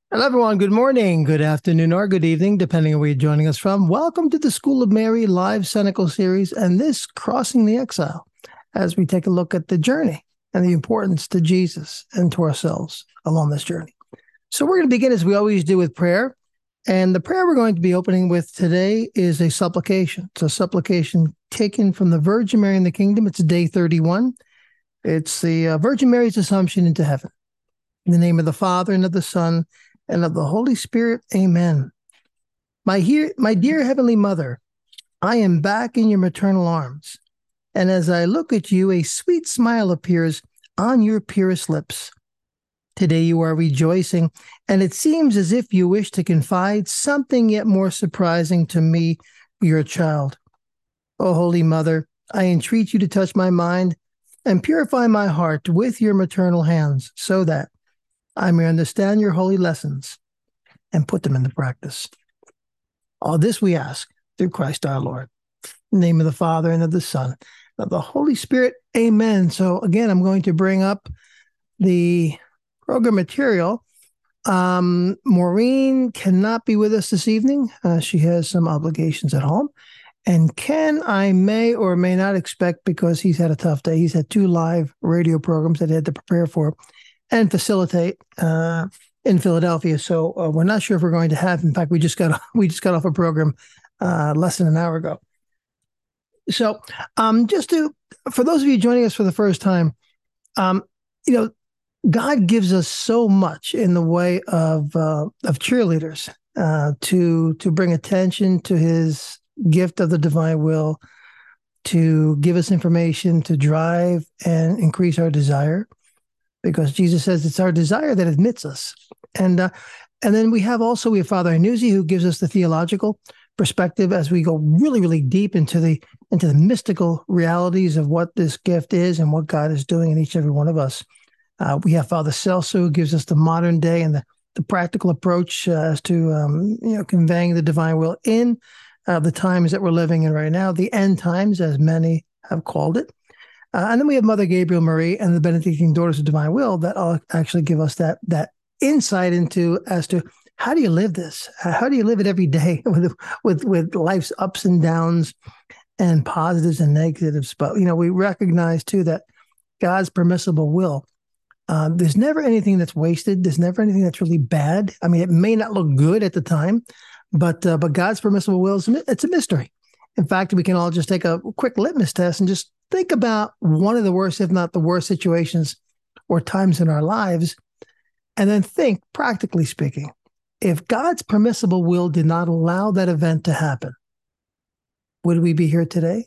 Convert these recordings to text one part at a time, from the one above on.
Hello, everyone. Good morning, good afternoon, or good evening, depending on where you're joining us from. Welcome to the School of Mary live Senecal series and this Crossing the Exile, as we take a look at the journey and the importance to Jesus and to ourselves along this journey. So, we're going to begin as we always do with prayer. And the prayer we're going to be opening with today is a supplication. It's a supplication taken from the Virgin Mary in the Kingdom. It's day 31. It's the Virgin Mary's Assumption into heaven. In the name of the Father, and of the Son, and of the Holy Spirit. Amen. My dear Heavenly Mother, I am back in your maternal arms. And as I look at you, a sweet smile appears on your purest lips. Today you are rejoicing, and it seems as if you wish to confide something yet more surprising to me, your child. O Holy Mother, I entreat you to touch my mind and purify my heart with your maternal hands, so that I may understand your holy lessons and put them into practice. All this we ask through Christ our Lord. In the name of the Father, and of the Son, and of the Holy Spirit. Amen. So again, I'm going to bring up the program material. Maureen cannot be with us this evening. She has some obligations at home. And Ken, I may or may not expect, because he's had a tough day. He's had 2 live radio programs that he had to prepare for and facilitate in Philadelphia. So we're not sure if we're going to have. In fact, we just got off a program less than an hour ago. So for those of you joining us for the first time, God gives us so much in the way of cheerleaders to bring attention to His gift of the divine will, to give us information, to drive and increase our desire. Because Jesus says it's our desire that admits us. And then we have Father Anuzzi, who gives us the theological perspective as we go really, really deep into the mystical realities of what this gift is and what God is doing in each and every one of us. We have Father Celso, who gives us the modern day and the practical approach as to conveying the divine will in the times that we're living in right now, the end times, as many have called it. And then we have Mother Gabriel Marie and the Benedictine Daughters of Divine Will that all actually give us that insight as to how do you live this? How do you live it every day with life's ups and downs and positives and negatives? But we recognize too that God's permissible will. There's never anything that's wasted. There's never anything that's really bad. I mean, it may not look good at the time, but God's permissible will it's a mystery. In fact, we can all just take a quick litmus test and just think about one of the worst, if not the worst, situations or times in our lives, and then think, practically speaking, if God's permissible will did not allow that event to happen, would we be here today?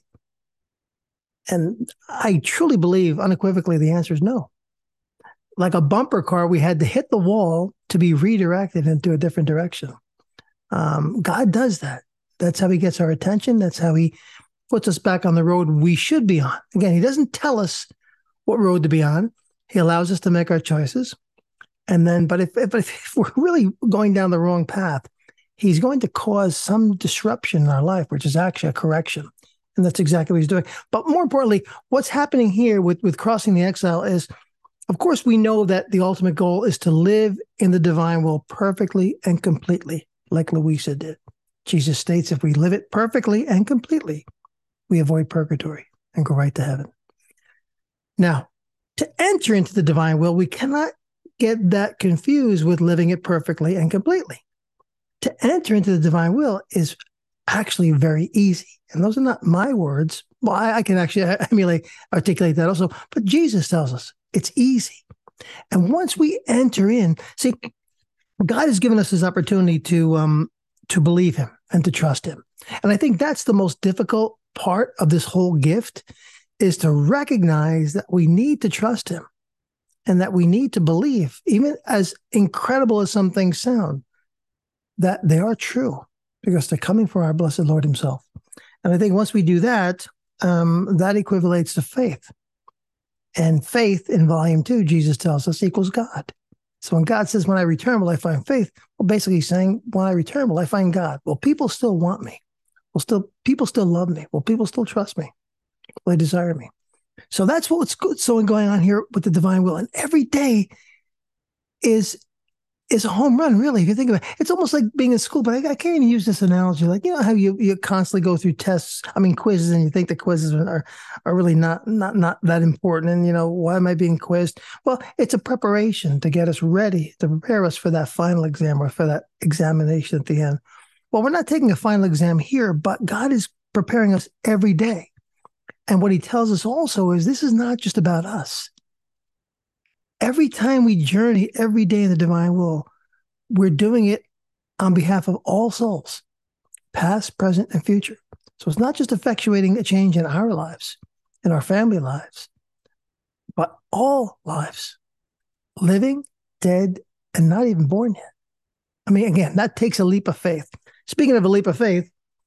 And I truly believe unequivocally the answer is no. Like a bumper car, we had to hit the wall to be redirected into a different direction. God does that. That's how He gets our attention. That's how He puts us back on the road we should be on. Again, He doesn't tell us what road to be on. He allows us to make our choices. And then, but if we're really going down the wrong path, He's going to cause some disruption in our life, which is actually a correction. And that's exactly what He's doing. But more importantly, what's happening here with Crossing the Exile is, of course, we know that the ultimate goal is to live in the divine will perfectly and completely, like Louisa did. Jesus states, if we live it perfectly and completely, we avoid purgatory and go right to heaven. Now, to enter into the divine will, we cannot get that confused with living it perfectly and completely. To enter into the divine will is actually very easy. And those are not my words. Well, I can actually articulate that also. But Jesus tells us it's easy. And once we enter in, see, God has given us this opportunity to believe Him and to trust Him. And I think that's the most difficult part of this whole gift, is to recognize that we need to trust Him and that we need to believe, even as incredible as some things sound, that they are true because they're coming from our blessed Lord Himself. And I think once we do that, that equivalates to faith. And faith in volume 2, Jesus tells us, equals God. So when God says, when I return, will I find faith? Well, basically he's saying, when I return, will I find God? Well, people still want me. People still love me. Will people still trust me? Will they desire me? So that's what's going on here with the divine will. And every day is is a home run, really. If you think about it, it's almost like being in school. But I can't even use this analogy. Like, you know how you constantly go through tests, I mean quizzes, and you think the quizzes are really not that important. And why am I being quizzed? Well, it's a preparation to get us ready, to prepare us for that final exam or for that examination at the end. Well, we're not taking a final exam here, but God is preparing us every day. And what he tells us also is this is not just about us. Every time we journey every day in the divine will, we're doing it on behalf of all souls, past, present, and future. So it's not just effectuating a change in our lives, in our family lives, but all lives, living, dead, and not even born yet. I mean, again, that takes a leap of faith. Speaking of a leap of faith,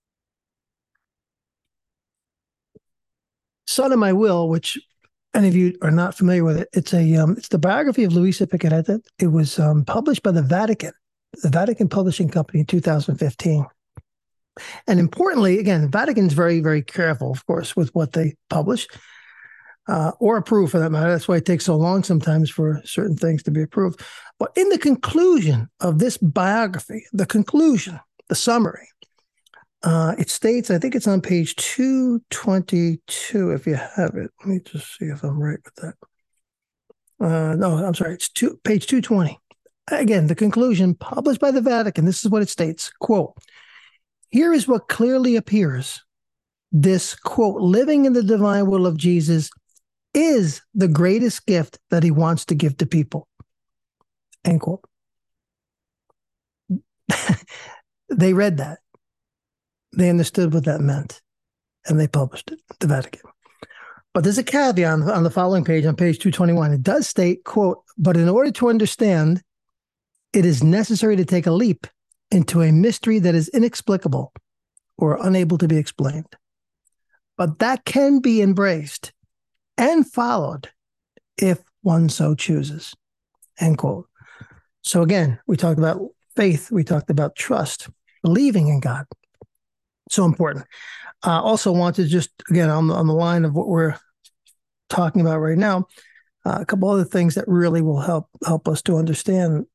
Son of My Will, which any of you are not familiar with it, it's the biography of Luisa Piccarreta. It was published by the Vatican Publishing Company in 2015. And importantly, again, the Vatican's very, very careful, of course, with what they publish or approve for that matter. That's why it takes so long sometimes for certain things to be approved. But in the conclusion of this biography, the summary, it states, I think it's on page 222, if you have it. Let me just see if I'm right with that. No, I'm sorry. It's page 220. Again, the conclusion published by the Vatican. This is what it states, quote, "Here is what clearly appears. This, quote, living in the divine will of Jesus is the greatest gift that he wants to give to people," end quote. They read that. They understood what that meant, and they published it, the Vatican. But there's a caveat on the following page, on page 221. It does state, quote, "But in order to understand, it is necessary to take a leap into a mystery that is inexplicable or unable to be explained. But that can be embraced and followed if one so chooses," end quote. So again, we talked about faith. We talked about trust, believing in God. So important. Also want to just, again, on the line of what we're talking about right now, a couple other things that really will help us to understand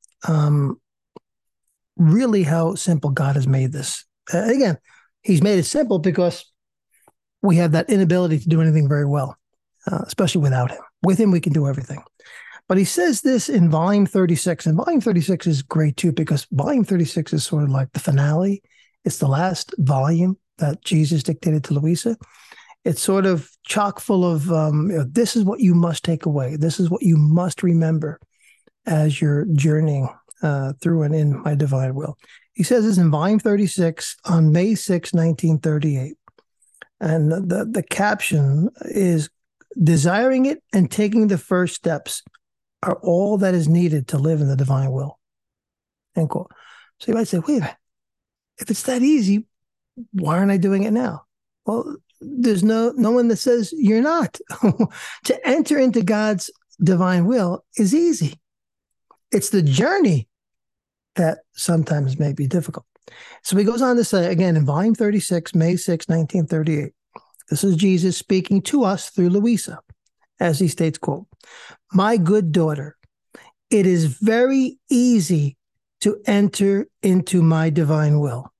really how simple God has made this. Again, he's made it simple because we have that inability to do anything very well, especially without him. With him, we can do everything. But he says this in volume 36, and volume 36 is great too, because volume 36 is sort of like the finale. It's the last volume that Jesus dictated to Luisa. It's sort of chock full of, this is what you must take away. This is what you must remember as you're journeying through and in my divine will. He says this in volume 36 on May 6, 1938. And the caption is, "Desiring it and taking the first steps are all that is needed to live in the divine will," end quote. So you might say, wait a minute. If it's that easy, why aren't I doing it now? Well, there's no one that says you're not. To enter into God's divine will is easy. It's the journey that sometimes may be difficult. So he goes on to say, again, in volume 36, May 6, 1938, this is Jesus speaking to us through Luisa, as he states, quote, "My good daughter, it is very easy to enter into my divine will,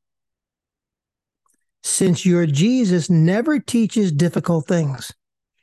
since your Jesus never teaches difficult things.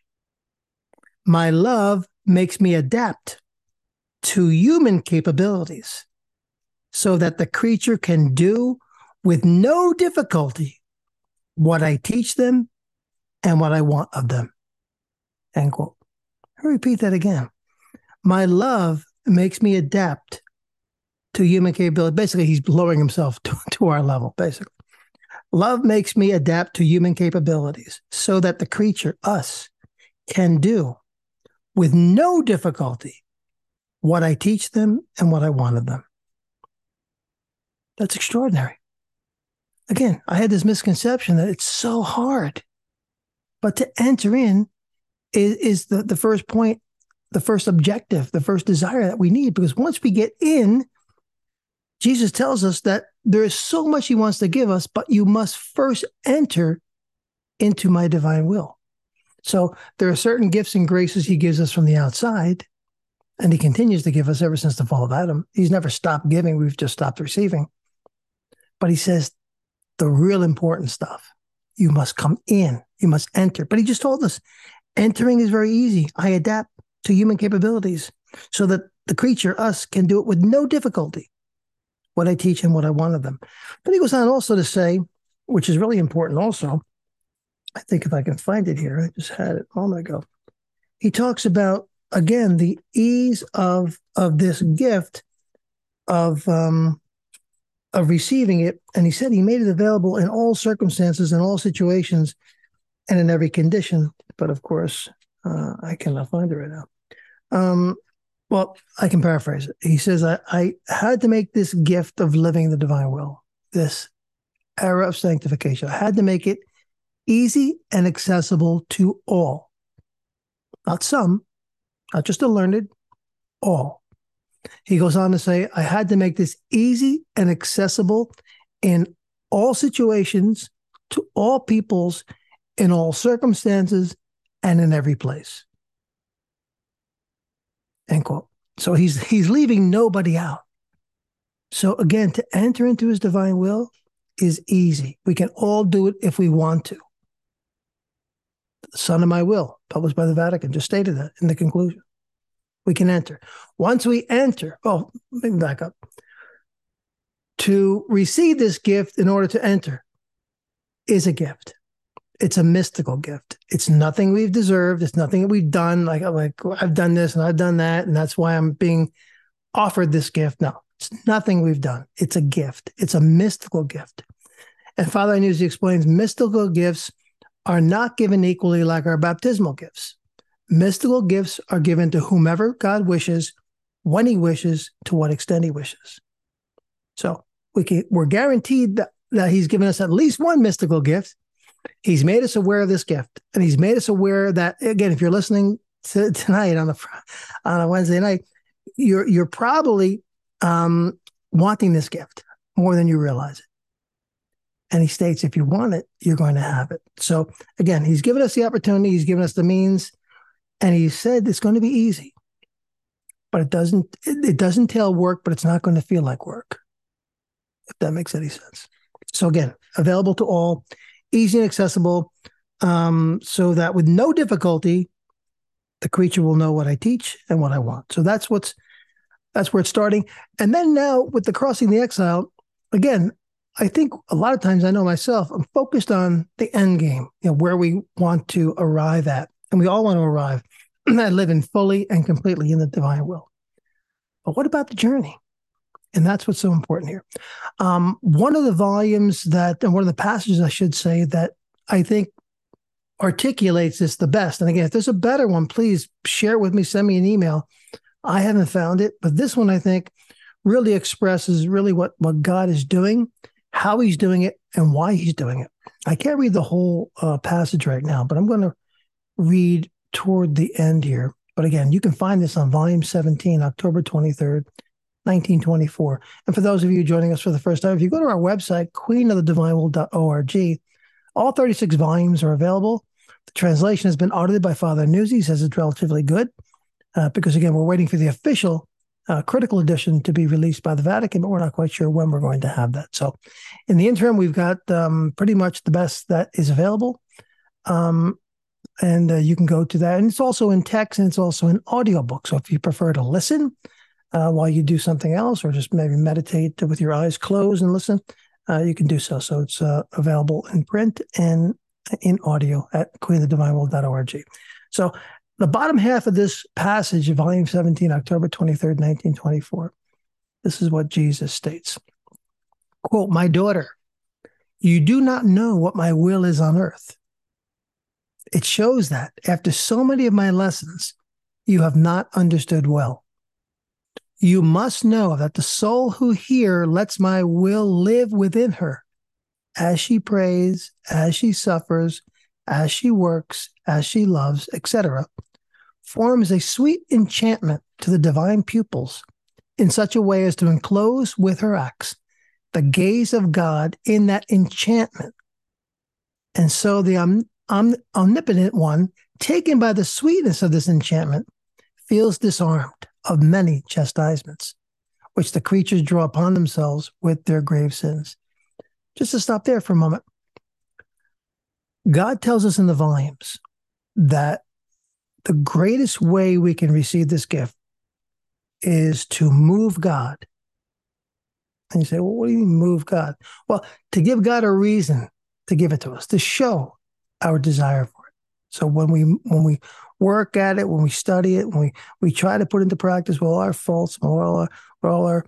My love makes me adapt to human capabilities so that the creature can do with no difficulty what I teach them and what I want of them," end quote. I'll repeat that again. My love makes me adapt to human capability. Basically, he's lowering himself to our level, basically. Love makes me adapt to human capabilities so that the creature, us, can do with no difficulty what I teach them and what I want of them. That's extraordinary. Again, I had this misconception that it's so hard, but to enter in is the first point, the first objective, the first desire that we need, because once we get in, Jesus tells us that there is so much he wants to give us, but you must first enter into my divine will. So there are certain gifts and graces he gives us from the outside, And he continues to give us ever since the fall of Adam. He's never stopped giving. We've just stopped receiving. But he says the real important stuff, you must come in, you must enter. But he just told us entering is very easy. I adapt to human capabilities so that the creature, us, can do it with no difficulty, what I teach and what I want of them. But he goes on also to say, which is really important also, I think if I can find it here, I just had it a moment ago. He talks about, again, the ease of this gift of receiving it. And he said he made it available in all circumstances, in all situations, and in every condition. But of course, I cannot find it right now. Well, I can paraphrase it. He says, I had to make this gift of living the divine will, this era of sanctification. I had to make it easy and accessible to all. Not some, not just the learned, all. He goes on to say, I had to make this easy and accessible in all situations, to all peoples, in all circumstances, and in every place. End quote. So he's leaving nobody out. So again, to enter into his divine will is easy. We can all do it if we want to. The Son of My Will, published by the Vatican, just stated that in the conclusion. We can enter. Once we enter, let me back up. To receive this gift in order to enter is a gift. It's a mystical gift. It's nothing we've deserved. It's nothing that we've done. Like I've done this and I've done that, and that's why I'm being offered this gift. No, it's nothing we've done. It's a gift. It's a mystical gift. And Father Iannuzzi explains, mystical gifts are not given equally like our baptismal gifts. Mystical gifts are given to whomever God wishes, when he wishes, to what extent he wishes. So we're guaranteed that he's given us at least one mystical gift. He's made us aware of this gift, and he's made us aware that, again, if you're listening tonight on a Wednesday night, you're probably wanting this gift more than you realize it. And he states, if you want it, you're going to have it. So again, he's given us the opportunity, he's given us the means, and he said it's going to be easy, but it doesn't entail work, but it's not going to feel like work, if that makes any sense. So again, available to all, easy and accessible, so that with no difficulty, the creature will know what I teach and what I want. So that's where it's starting. And then now with the Crossing the Exile, again, I think a lot of times, I know myself, I'm focused on the end game, where we want to arrive at. And we all want to arrive at living fully and completely in the divine will. But what about the journey? And that's what's so important here. One of the volumes and one of the passages, I should say, that I think articulates this the best. And again, if there's a better one, please share it with me, send me an email. I haven't found it, but this one I think really expresses really what God is doing, how he's doing it, and why he's doing it. I can't read the whole passage right now, but I'm going to read toward the end here. But again, you can find this on volume 17, October 23rd, 1924. And for those of you joining us for the first time, if you go to our website, queenofthedivinewill.org, all 36 volumes are available. The translation has been audited by Father Iannuzzi. He says it's relatively good because, again, we're waiting for the official critical edition to be released by the Vatican, but we're not quite sure when we're going to have that. So in the interim, we've got pretty much the best that is available. And you can go to that. And it's also in text, and it's also in audiobook. So if you prefer to listen while you do something else, or just maybe meditate with your eyes closed and listen, you can do so. So it's available in print and in audio at queenofthedivinewill.org. So the bottom half of this passage, volume 17, October 23rd, 1924, this is what Jesus states. Quote, "My daughter, you do not know what my will is on earth. It shows that after so many of my lessons, you have not understood well. You must know that the soul who here lets my will live within her, as she prays, as she suffers, as she works, as she loves, etc., forms a sweet enchantment to the divine pupils in such a way as to enclose with her acts the gaze of God in that enchantment. And so the omnipotent one, taken by the sweetness of this enchantment, feels disarmed, of many chastisements, which the creatures draw upon themselves with their grave sins. Just to stop there for a moment. God tells us in the volumes that the greatest way we can receive this gift is to move God. And you say, well, what do you mean move God? Well, to give God a reason to give it to us, to show our desire for it. So when we work at it, when we study it, when we try to put into practice all our faults, all our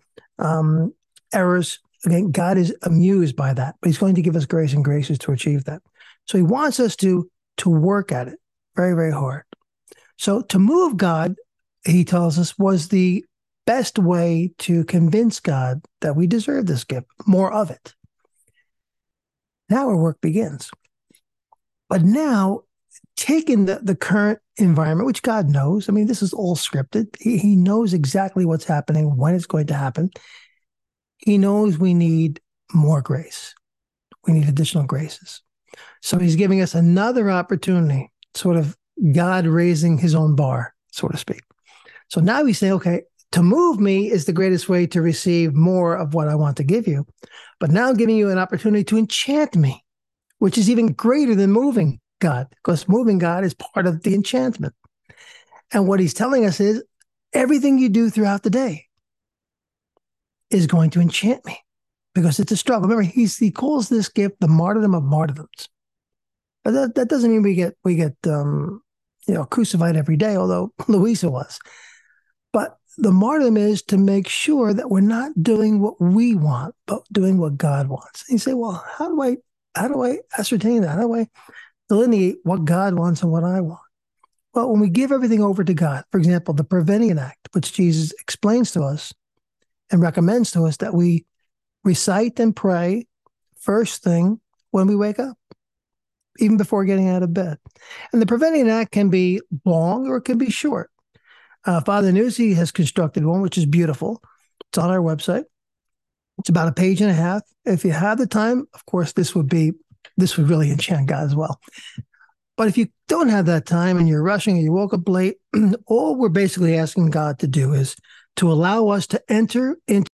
errors, again, God is amused by that, but he's going to give us grace and graces to achieve that. So he wants us to work at it very, very hard. So to move God, he tells us, was the best way to convince God that we deserve this gift, more of it. Now our work begins. But now, taking the current environment, which God knows, I mean, this is all scripted. He knows exactly what's happening, when it's going to happen. He knows we need more grace. We need additional graces. So he's giving us another opportunity, sort of God raising his own bar, so to speak. So now we say, okay, to move me is the greatest way to receive more of what I want to give you. But now I'm giving you an opportunity to enchant me, which is even greater than moving God, because moving God is part of the enchantment. And what he's telling us is everything you do throughout the day is going to enchant me, because it's a struggle. Remember, he calls this gift the martyrdom of martyrdoms. But that doesn't mean we get crucified every day, although Louisa was. But the martyrdom is to make sure that we're not doing what we want, but doing what God wants. And you say, well, how do I ascertain that? How do I delineate what God wants and what I want? Well, when we give everything over to God, for example, the Prevenient Act, which Jesus explains to us and recommends to us that we recite and pray first thing when we wake up, even before getting out of bed. And the Prevenient Act can be long or it can be short. Father Nuzzi has constructed one, which is beautiful. It's on our website. It's about a page and a half. If you have the time, of course, this would really enchant God as well. But if you don't have that time and you're rushing and you woke up late, all we're basically asking God to do is to allow us to enter into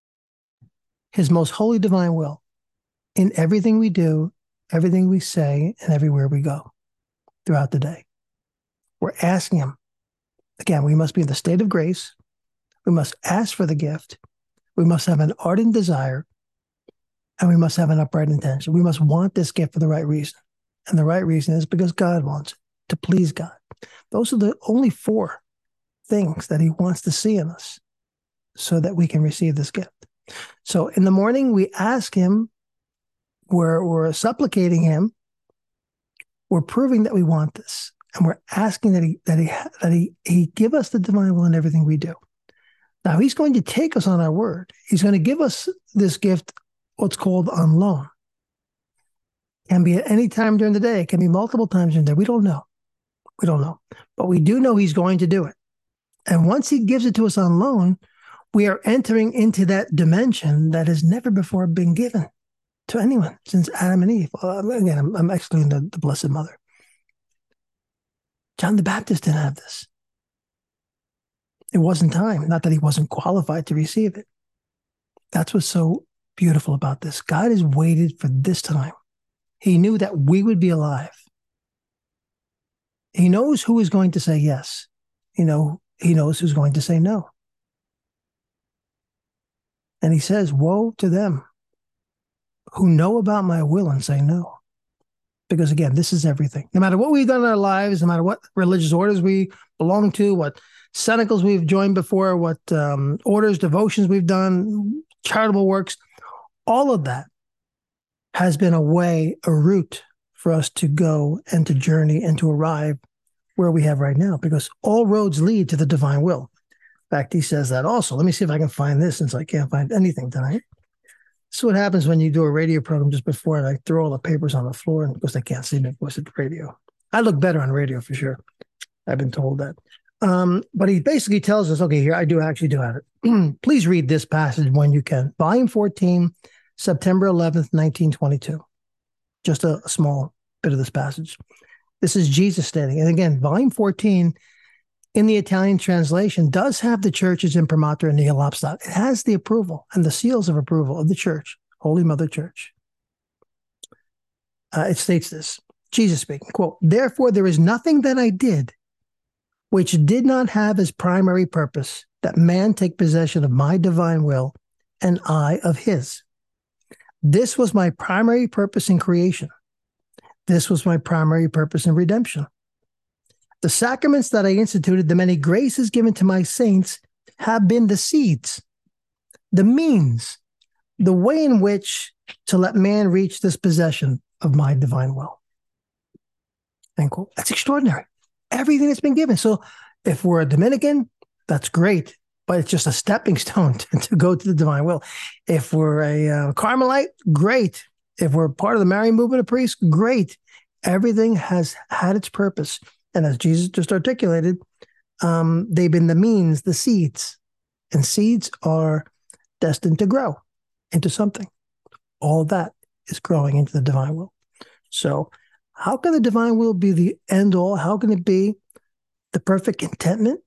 his most holy divine will in everything we do, everything we say, and everywhere we go throughout the day. We're asking him. Again, we must be in the state of grace. We must ask for the gift. We must have an ardent desire. And we must have an upright intention. We must want this gift for the right reason. And the right reason is because God wants it, to please God. Those are the only 4 things that he wants to see in us so that we can receive this gift. So in the morning, we ask him, we're supplicating him, we're proving that we want this. And we're asking that he give us the divine will in everything we do. Now, he's going to take us on our word. He's going to give us this gift, what's called on loan. It can be at any time during the day. It can be multiple times during the day. We don't know. But we do know he's going to do it. And once he gives it to us on loan, we are entering into that dimension that has never before been given to anyone since Adam and Eve. Again, I'm excluding the Blessed Mother. John the Baptist didn't have this. It wasn't time. Not that he wasn't qualified to receive it. That's what's so beautiful about this. God has waited for this time. He knew that we would be alive. He knows who is going to say yes. He knows who's going to say no. And he says, woe to them who know about my will and say no. Because again, this is everything. No matter what we've done in our lives, no matter what religious orders we belong to, what cenacles we've joined before, what orders, devotions we've done, charitable works, all of that has been a route for us to go and to journey and to arrive where we have right now, because all roads lead to the divine will. In fact, he says that also. Let me see if I can find this, since I can't find anything tonight. This is what happens when you do a radio program just before, and I throw all the papers on the floor, and of course they can't see me, of course, at the radio. I look better on radio for sure. I've been told that. But he basically tells us, okay, here, I do have it. Please read this passage when you can. Volume 14, September 11th, 1922. Just a small bit of this passage. This is Jesus stating. And again, volume 14 in the Italian translation does have the church's imprimatur and nihil obstat. It has the approval and the seals of approval of the church, Holy Mother Church. It states this, Jesus speaking, quote, "Therefore there is nothing that I did which did not have as primary purpose that man take possession of my divine will and I of his. This was my primary purpose in creation. This was my primary purpose in redemption. The sacraments that I instituted, the many graces given to my saints, have been the seeds, the means, the way in which to let man reach this possession of my divine will." End quote. That's extraordinary. Everything that's been given. So if we're a Dominican, that's great, but it's just a stepping stone to go to the divine will. If we're a Carmelite, great. If we're part of the Marian movement of priests, great. Everything has had its purpose. And as Jesus just articulated, they've been the means, the seeds. And seeds are destined to grow into something. All of that is growing into the divine will. So how can the divine will be the end all? How can it be the perfect contentment?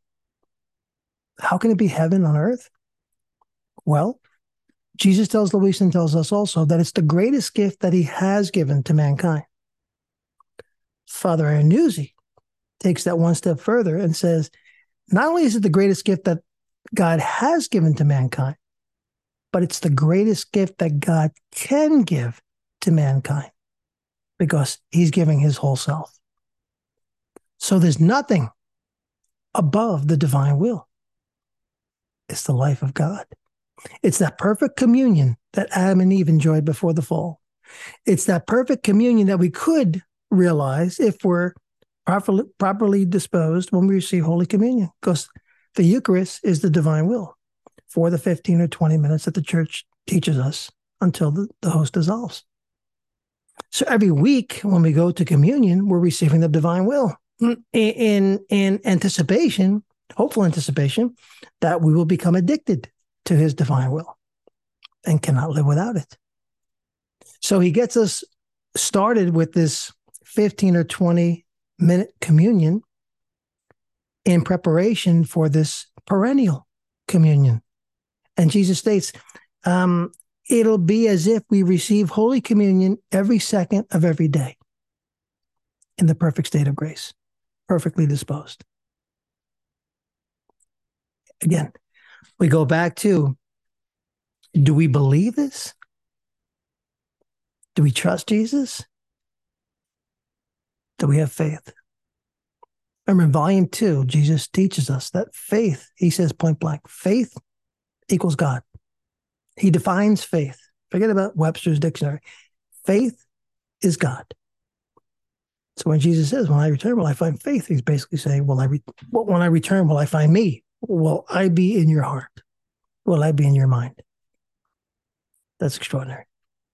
How can it be heaven on earth? Well, Jesus tells Luis and tells us also that it's the greatest gift that he has given to mankind. Father Iannuzzi takes that one step further and says, not only is it the greatest gift that God has given to mankind, but it's the greatest gift that God can give to mankind because he's giving his whole self. So there's nothing above the divine will. It's the life of God. It's that perfect communion that Adam and Eve enjoyed before the fall. It's that perfect communion that we could realize if we're properly disposed when we receive Holy Communion, because the Eucharist is the divine will for the 15 or 20 minutes that the church teaches us until the host dissolves. So every week when we go to communion, we're receiving the divine will in anticipation, hopeful anticipation, that we will become addicted to his divine will and cannot live without it. So he gets us started with this 15 or 20-minute communion in preparation for this perennial communion. And Jesus states, it'll be as if we receive Holy Communion every second of every day in the perfect state of grace, perfectly disposed. Again, we go back to, do we believe this? Do we trust Jesus? Do we have faith? Remember, in volume 2, Jesus teaches us that faith, he says point blank, faith equals God. He defines faith. Forget about Webster's dictionary. Faith is God. So when Jesus says, when I return, will I find faith? He's basically saying, when I return, will I find me? Will I be in your heart? Will I be in your mind? That's extraordinary.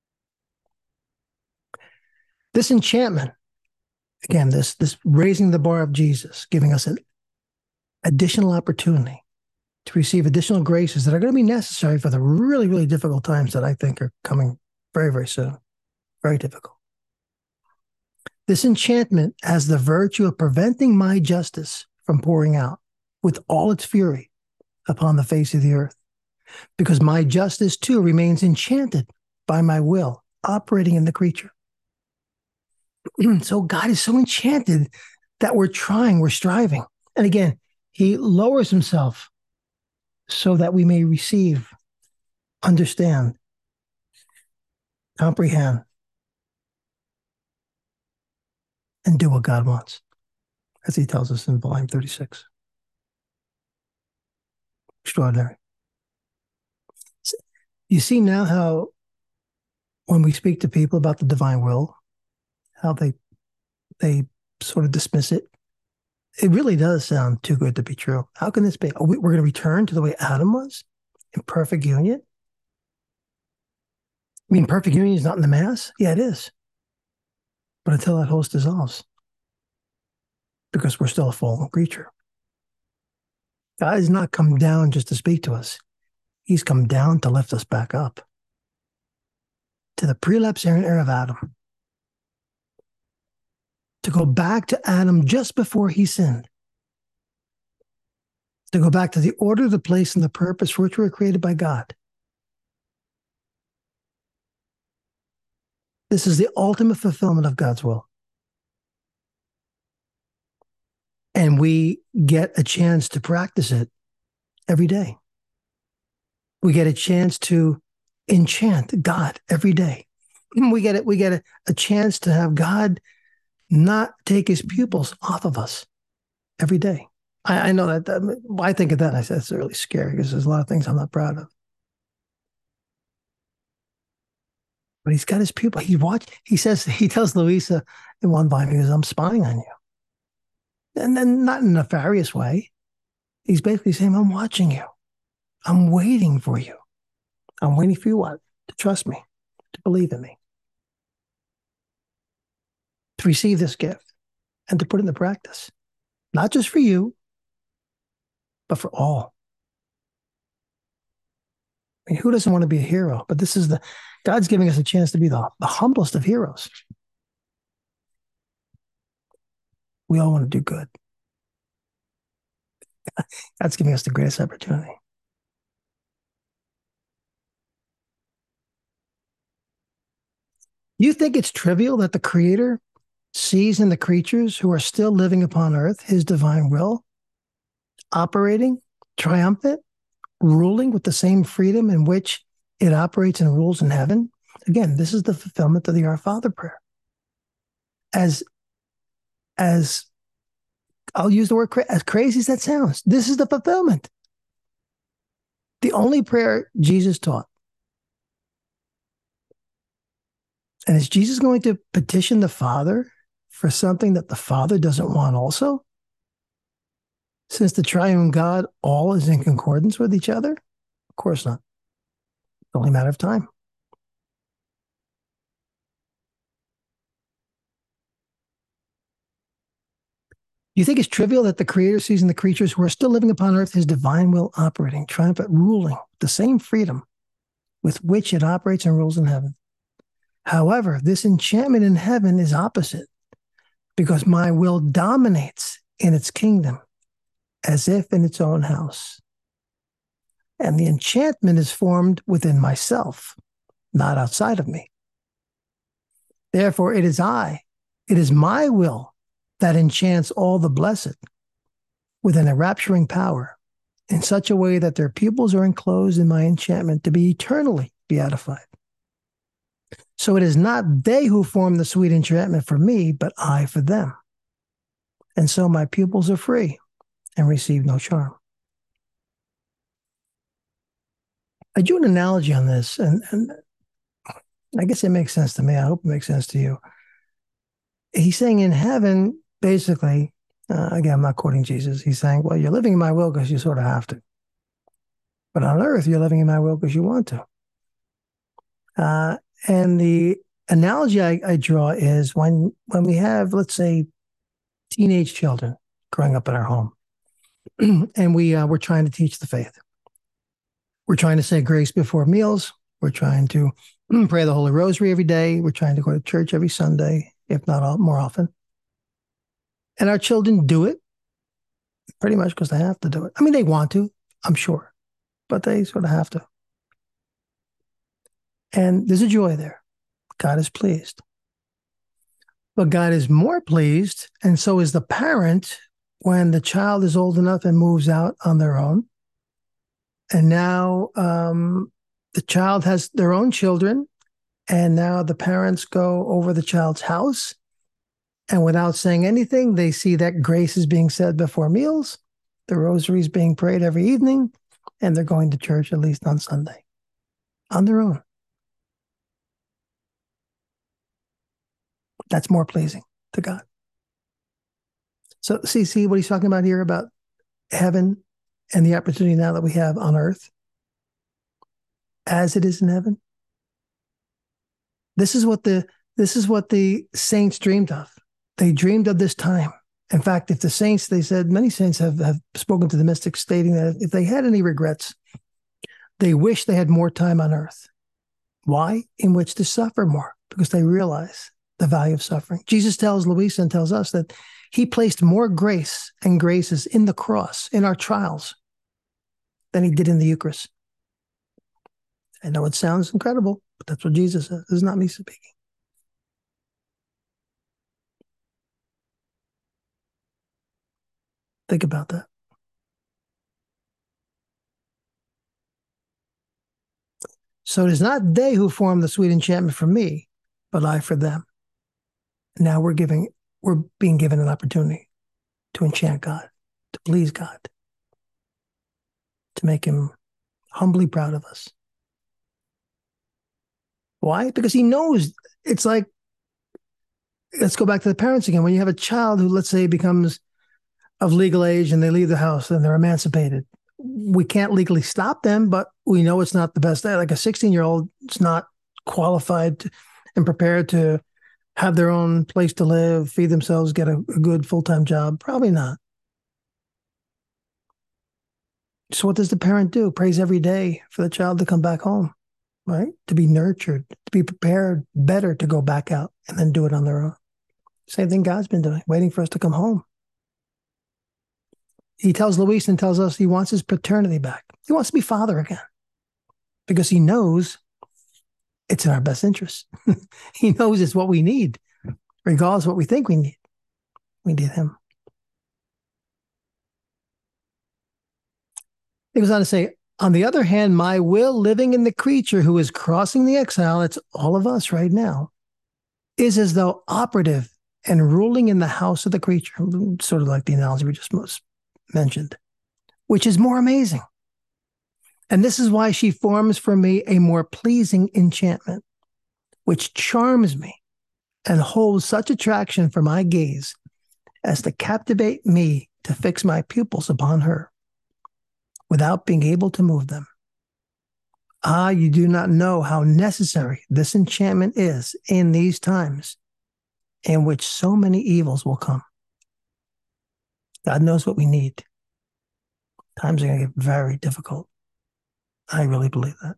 This enchantment, again, this raising the bar of Jesus, giving us an additional opportunity to receive additional graces that are going to be necessary for the really, really difficult times that I think are coming very, very soon. Very difficult. This enchantment has the virtue of preventing my justice from pouring out with all its fury upon the face of the earth, because my justice too remains enchanted by my will operating in the creature. So God is so enchanted that we're striving. And again, he lowers himself so that we may receive, understand, comprehend, and do what God wants, as he tells us in volume 36. Extraordinary. You see now how when we speak to people about the divine will, how they sort of dismiss it. It really does sound too good to be true. How can this be? We're going to return to the way Adam was in perfect union? I mean, perfect union is not in the Mass? Yeah, it is. But until that host dissolves, because we're still a fallen creature. God has not come down just to speak to us. He's come down to lift us back up to the prelapsarian era of Adam, to go back to Adam just before he sinned, to go back to the order, the place, and the purpose for which we were created by God. This is the ultimate fulfillment of God's will. And we get a chance to practice it every day. We get a chance to enchant God every day. We get a chance to have God not take his pupils off of us every day. I know that I think of that and I said, it's really scary because there's a lot of things I'm not proud of. But he's got his pupil. He tells Louisa in one volume, he goes, I'm spying on you. And then not in a nefarious way. He's basically saying, I'm watching you. I'm waiting for you. I'm waiting for you what? To trust me, to believe in me, to receive this gift and to put it into practice. Not just for you, but for all. I mean, who doesn't want to be a hero? But God's giving us a chance to be the humblest of heroes. We all want to do good. God's giving us the greatest opportunity. You think it's trivial that the Creator sees in the creatures who are still living upon earth his divine will, operating, triumphant, ruling with the same freedom in which it operates and rules in heaven? Again, this is the fulfillment of the Our Father prayer. As I'll use the word as crazy as that sounds, this is the fulfillment. The only prayer Jesus taught. And is Jesus going to petition the Father for something that the Father doesn't want also? Since the triune God all is in concordance with each other? Of course not. It's only a matter of time. You think it's trivial that the Creator sees in the creatures who are still living upon earth his divine will operating, triumphant, ruling, the same freedom with which it operates and rules in heaven? However, this enchantment in heaven is opposite, because my will dominates in its kingdom as if in its own house. And the enchantment is formed within myself, not outside of me. Therefore, it is my will that enchants all the blessed with an enrapturing power in such a way that their pupils are enclosed in my enchantment to be eternally beatified. So it is not they who form the sweet enchantment for me, but I for them. And so my pupils are free and receive no charm. I drew an analogy on this, and I guess it makes sense to me. I hope it makes sense to you. He's saying in heaven, basically, again, I'm not quoting Jesus. He's saying, well, you're living in my will because you sort of have to. But on earth, you're living in my will because you want to. And the analogy I draw is when we have, let's say, teenage children growing up in our home, and we're trying to teach the faith. We're trying to say grace before meals. We're trying to pray the Holy Rosary every day. We're trying to go to church every Sunday, if not more often. And our children do it pretty much because they have to do it. I mean, they want to, I'm sure, but they sort of have to. And there's a joy there. God is pleased. But God is more pleased, and so is the parent, when the child is old enough and moves out on their own. And now the child has their own children, and now the parents go over the child's house, and without saying anything, they see that grace is being said before meals, the rosary is being prayed every evening, and they're going to church at least on Sunday on their own. That's more pleasing to God. So see what he's talking about here about heaven and the opportunity now that we have on earth as it is in heaven. This is what the saints dreamed of. They dreamed of this time. In fact, if the saints, they said, many saints have spoken to the mystics stating that if they had any regrets, they wish they had more time on earth. Why? In which to suffer more, because they realize the value of suffering. Jesus tells Louisa and tells us that he placed more grace and graces in the cross, in our trials, than he did in the Eucharist. I know it sounds incredible, but that's what Jesus says. This is not me speaking. Think about that. So it is not they who form the sweet enchantment for me, but I for them. Now we're being given an opportunity to enchant God, to please God, to make him humbly proud of us. Why? Because he knows. It's like, let's go back to the parents again. When you have a child who, let's say, becomes of legal age and they leave the house and they're emancipated, we can't legally stop them, but we know it's not the best. Like a 16-year-old is not qualified and prepared to have their own place to live, feed themselves, get a good full-time job. Probably not. So what does the parent do? Prays every day for the child to come back home, right? To be nurtured, to be prepared better to go back out and then do it on their own. Same thing God's been doing, waiting for us to come home. He tells Luis and tells us he wants his paternity back. He wants to be father again because he knows it's in our best interest. He knows it's what we need, regardless of what we think we need. We need him. He goes on to say, on the other hand, my will living in the creature who is crossing the exile, it's all of us right now, is as though operative and ruling in the house of the creature, sort of like the analogy we just mentioned, which is more amazing. And this is why she forms for me a more pleasing enchantment, which charms me and holds such attraction for my gaze as to captivate me to fix my pupils upon her without being able to move them. Ah, you do not know how necessary this enchantment is in these times in which so many evils will come. God knows what we need. Times are going to get very difficult. I really believe that.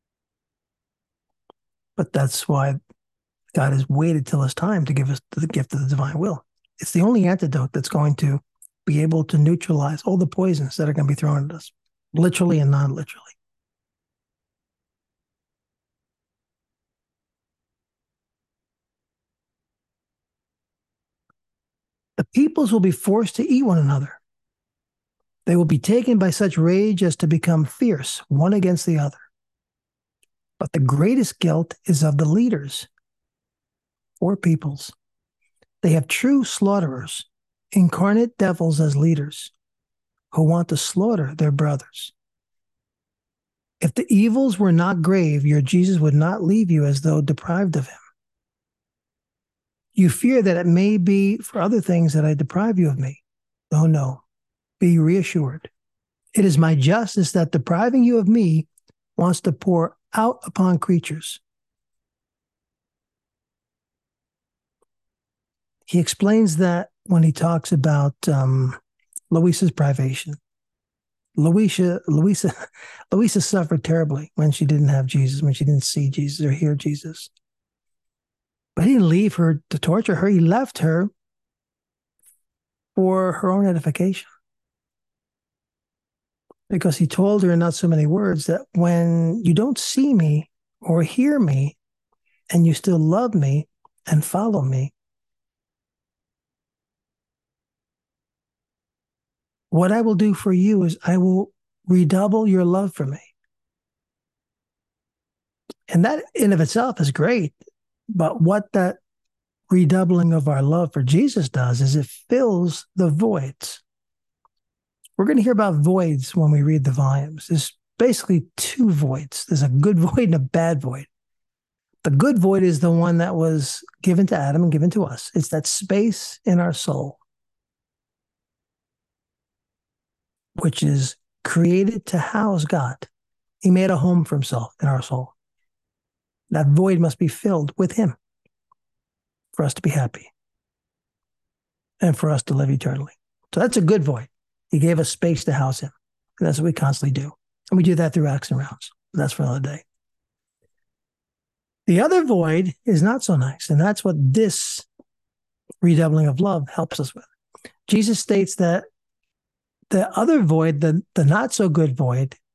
But that's why God has waited till it's time to give us the gift of the divine will. It's the only antidote that's going to be able to neutralize all the poisons that are going to be thrown at us, literally and non-literally. The peoples will be forced to eat one another. They will be taken by such rage as to become fierce, one against the other. But the greatest guilt is of the leaders or peoples. They have true slaughterers, incarnate devils as leaders, who want to slaughter their brothers. If the evils were not grave, your Jesus would not leave you as though deprived of him. You fear that it may be for other things that I deprive you of me. Oh, no. Be reassured. It is my justice that depriving you of me wants to pour out upon creatures. He explains that when he talks about Luisa's privation. Luisa suffered terribly when she didn't have Jesus, when she didn't see Jesus or hear Jesus. But he didn't leave her to torture her. He left her for her own edification. Because he told her in not so many words that when you don't see me or hear me and you still love me and follow me, what I will do for you is I will redouble your love for me. And that in of itself is great. But what that redoubling of our love for Jesus does is it fills the voids. We're going to hear about voids when we read the volumes. There's basically two voids. There's a good void and a bad void. The good void is the one that was given to Adam and given to us. It's that space in our soul, which is created to house God. He made a home for himself in our soul. That void must be filled with him for us to be happy and for us to live eternally. So that's a good void. He gave us space to house him. And that's what we constantly do. And we do that through acts and rounds. That's for another day. The other void is not so nice. And that's what this redoubling of love helps us with. Jesus states that the other void, the not so good void,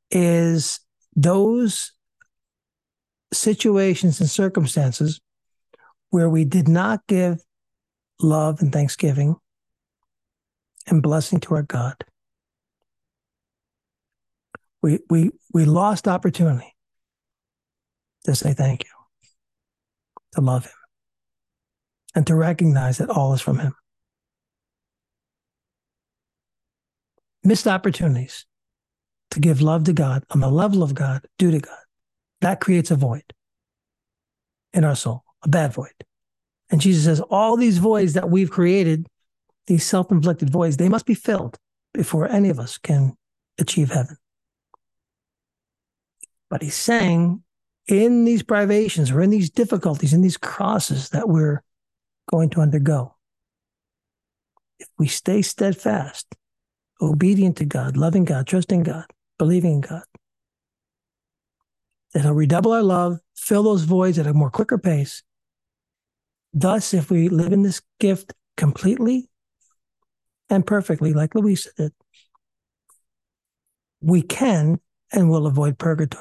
is those situations and circumstances where we did not give love and thanksgiving and blessing to our God. We lost opportunity to say thank you, to love him, and to recognize that all is from him. Missed opportunities to give love to God on the level of God, due to God. That creates a void in our soul, a bad void. And Jesus says, all these voids that we've created, these self-inflicted voids, they must be filled before any of us can achieve heaven. But he's saying, in these privations or in these difficulties, in these crosses that we're going to undergo, if we stay steadfast, obedient to God, loving God, trusting God, believing in God, that he'll redouble our love, fill those voids at a more quicker pace. Thus, if we live in this gift completely and perfectly, like Louisa did, we can and will avoid purgatory.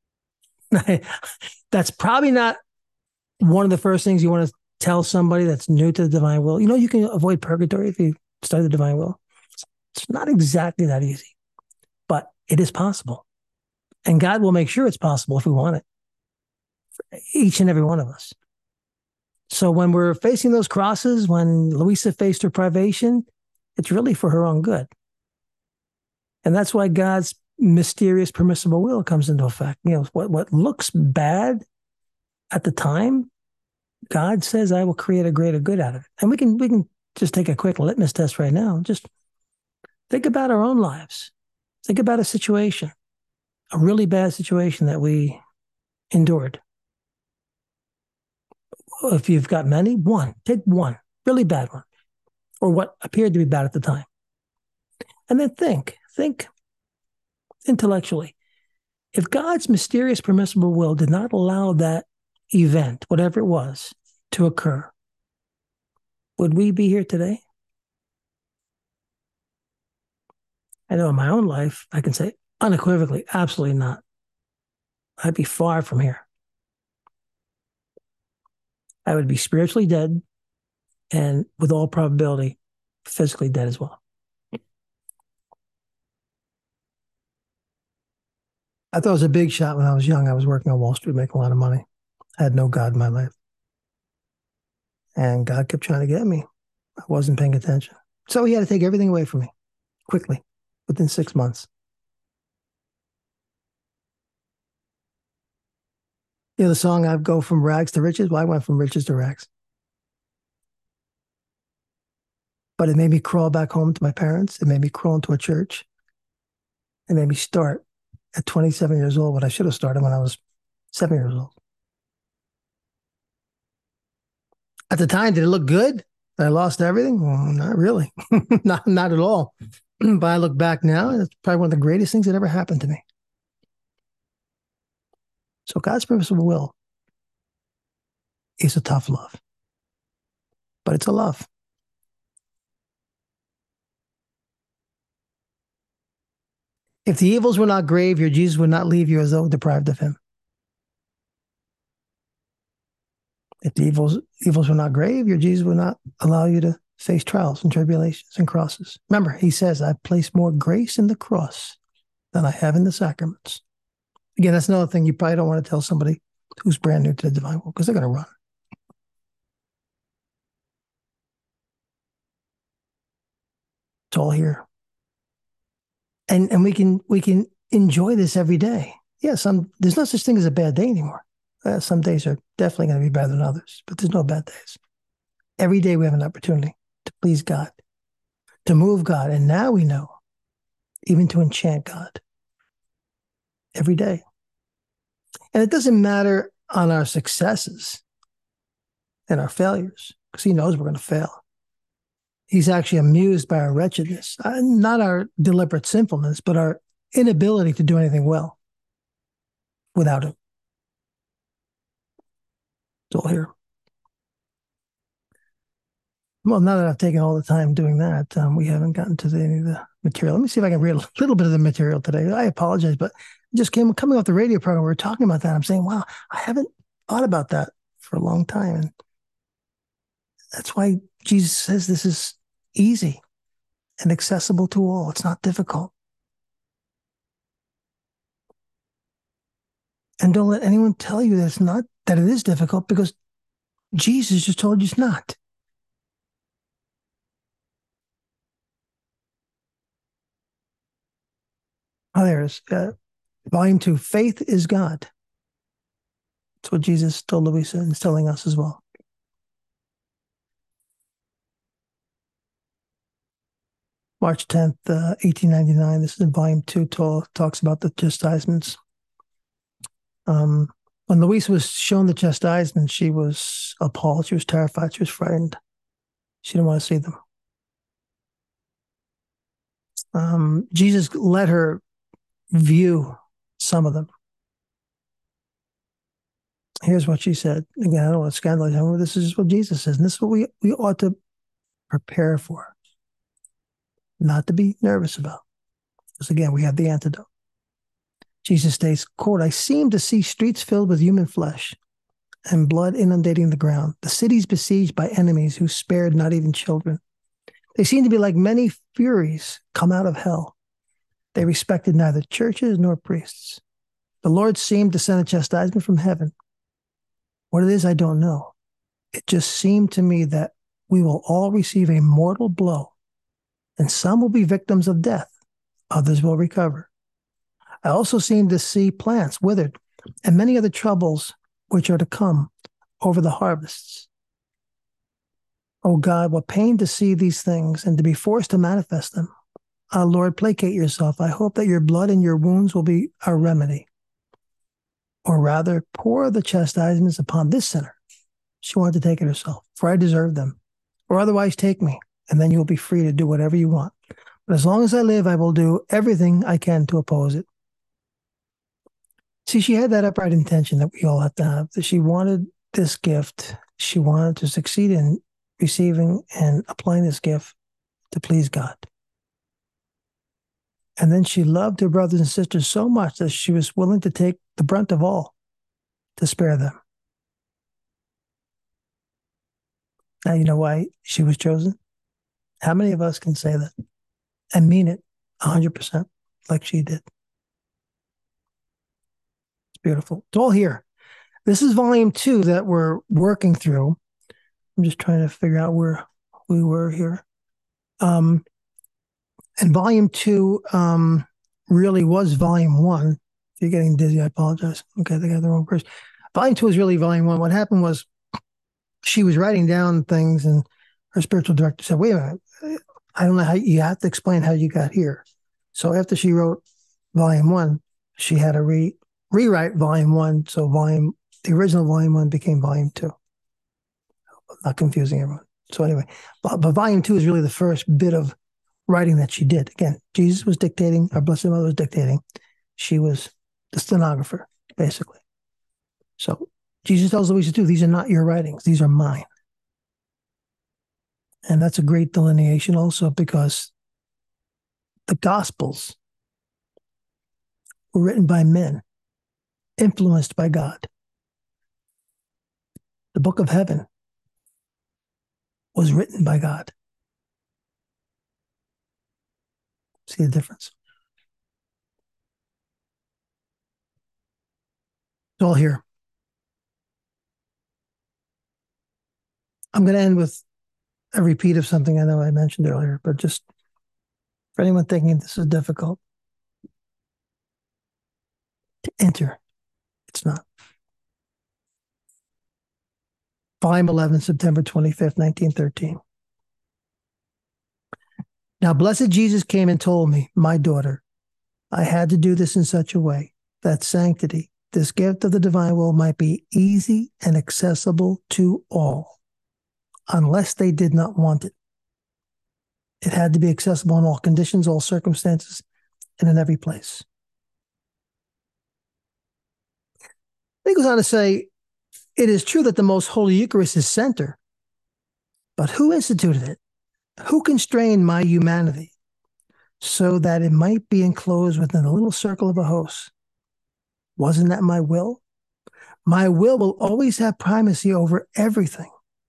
That's probably not one of the first things you want to tell somebody that's new to the divine will. You know, you can avoid purgatory if you study the divine will. It's not exactly that easy, but it is possible. And God will make sure it's possible if we want it, for each and every one of us. So when we're facing those crosses, when Louisa faced her privation, it's really for her own good. And that's why God's mysterious permissible will comes into effect. You know, what looks bad at the time, God says, I will create a greater good out of it. And we can just take a quick litmus test right now. Just think about our own lives. Think about a situation, a really bad situation that we endured. If you've got many, take one really bad one, or what appeared to be bad at the time. And then think intellectually. If God's mysterious permissible will did not allow that event, whatever it was, to occur, would we be here today? I know in my own life, I can say unequivocally, absolutely not. I'd be far from here. I would be spiritually dead and, with all probability, physically dead as well. I thought it was a big shot when I was young. I was working on Wall Street, making a lot of money. I had no God in my life. And God kept trying to get me. I wasn't paying attention. So he had to take everything away from me quickly, within 6 months. You know the song, I go from rags to riches? Well, I went from riches to rags. But it made me crawl back home to my parents. It made me crawl into a church. It made me start at 27 years old, what I should have started when I was 7 years old. At the time, did it look good? I lost everything? Well, not really. not at all. But I look back now, and it's probably one of the greatest things that ever happened to me. So God's permissible will is a tough love. But it's a love. If the evils were not grave, your Jesus would not leave you as though deprived of him. If the evils were not grave, your Jesus would not allow you to face trials and tribulations and crosses. Remember, he says, I place more grace in the cross than I have in the sacraments. Again, that's another thing you probably don't want to tell somebody who's brand new to the divine will, because they're going to run. It's all here. And we can enjoy this every day. Yeah, there's no such thing as a bad day anymore. Some days are definitely going to be better than others, but there's no bad days. Every day we have an opportunity to please God, to move God. And now we know, even to enchant God every day. And it doesn't matter on our successes and our failures, because he knows we're going to fail. He's actually amused by our wretchedness, not our deliberate sinfulness, but our inability to do anything well without him. It's all here. Well, now that I've taken all the time doing that, we haven't gotten to any of the material. Let me see if I can read a little bit of the material today. I apologize, but just coming off the radio program, we were talking about that. I'm saying, wow, I haven't thought about that for a long time. And that's why Jesus says this is easy and accessible to all. It's not difficult. And don't let anyone tell you that it's not, that it is difficult, because Jesus just told you it's not. Oh, there it is. Volume 2, Faith is God. That's what Jesus told Louisa and is telling us as well. March 10th, 1899. This is in volume 2, talks about the chastisements. When Louisa was shown the chastisement, she was appalled. She was terrified. She was frightened. She didn't want to see them. Jesus let her view some of them. Here's what she said. Again, I don't want to scandalize her. This is what Jesus says, and this is what we ought to prepare for, not to be nervous about. Because again, we have the antidote. Jesus states, quote, I seem to see streets filled with human flesh and blood inundating the ground, the cities besieged by enemies who spared not even children. They seem to be like many furies come out of hell. They respected neither churches nor priests. The Lord seemed to send a chastisement from heaven. What it is, I don't know. It just seemed to me that we will all receive a mortal blow, and some will be victims of death. Others will recover. I also seem to see plants withered and many other troubles which are to come over the harvests. Oh God, what pain to see these things and to be forced to manifest them. Lord, placate yourself. I hope that your blood and your wounds will be our remedy. Or rather, pour the chastisements upon this sinner. She wanted to take it herself, for I deserve them. Or otherwise take me, and then you will be free to do whatever you want. But as long as I live, I will do everything I can to oppose it. See, she had that upright intention that we all have to have, that she wanted this gift. She wanted to succeed in receiving and applying this gift to please God. And then she loved her brothers and sisters so much that she was willing to take the brunt of all to spare them. Now, you know why she was chosen? How many of us can say that and mean it 100% like she did? It's beautiful. It's all here. This is volume 2 that we're working through. I'm just trying to figure out where we were here. And volume 2 really was volume 1. If you're getting dizzy, I apologize. Okay, they got the wrong person. Volume 2 is really volume 1. What happened was she was writing down things, and her spiritual director said, wait a minute, I don't know how, you have to explain how you got here. So after she wrote volume 1, she had to rewrite volume 1. So the original volume 1 became volume 2. Not confusing everyone. So anyway, but volume 2 is really the first bit of writing that she did. Again, Jesus was dictating, our Blessed Mother was dictating. She was the stenographer, basically. So Jesus tells Louisa too, these are not your writings, these are mine. And that's a great delineation also, because the Gospels were written by men, influenced by God. The book of heaven was written by God. See the difference? It's all here. I'm going to end with a repeat of something I know I mentioned earlier, but just for anyone thinking this is difficult to enter, it's not. Volume 11, September 25th, 1913. Now, blessed Jesus came and told me, my daughter, I had to do this in such a way that sanctity, this gift of the divine will, might be easy and accessible to all, unless they did not want it. It had to be accessible in all conditions, all circumstances, and in every place. He goes on to say, it is true that the most holy Eucharist is center, but who instituted it? Who constrained my humanity so that it might be enclosed within a little circle of a host. Wasn't that my will? My will always have primacy over everything.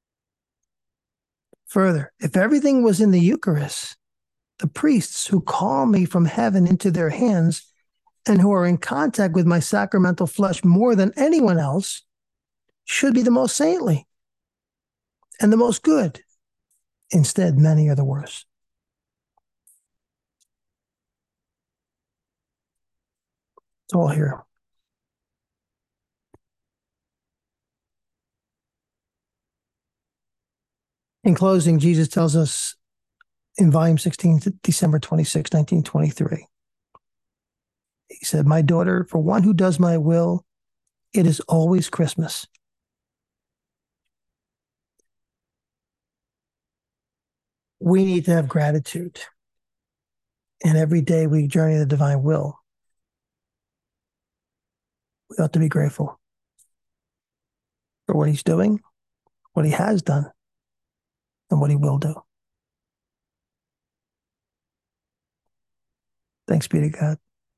Further, if everything was in the Eucharist, the priests who call me from heaven into their hands and who are in contact with my sacramental flesh more than anyone else should be the most saintly and the most good. Instead, many are the worst. It's all here. In closing, Jesus tells us in volume 16, December 26, 1923, he said, "My daughter, for one who does my will, it is always Christmas." We need to have gratitude. And every day we journey the divine will, we ought to be grateful for what he's doing, what he has done, and what he will do. Thanks be to God.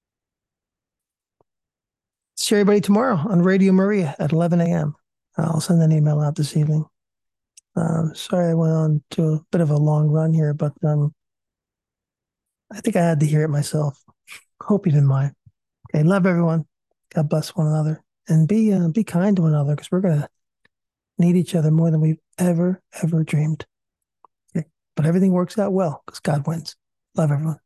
See everybody tomorrow on Radio Maria at 11 a.m. I'll send an email out this evening. Sorry I went on to a bit of a long run here, but I think I had to hear it myself. Hope you didn't mind. Okay, love everyone. God bless one another. And be kind to one another, because we're going to need each other more than we've ever dreamed. Okay? But everything works out well because God wins. Love everyone.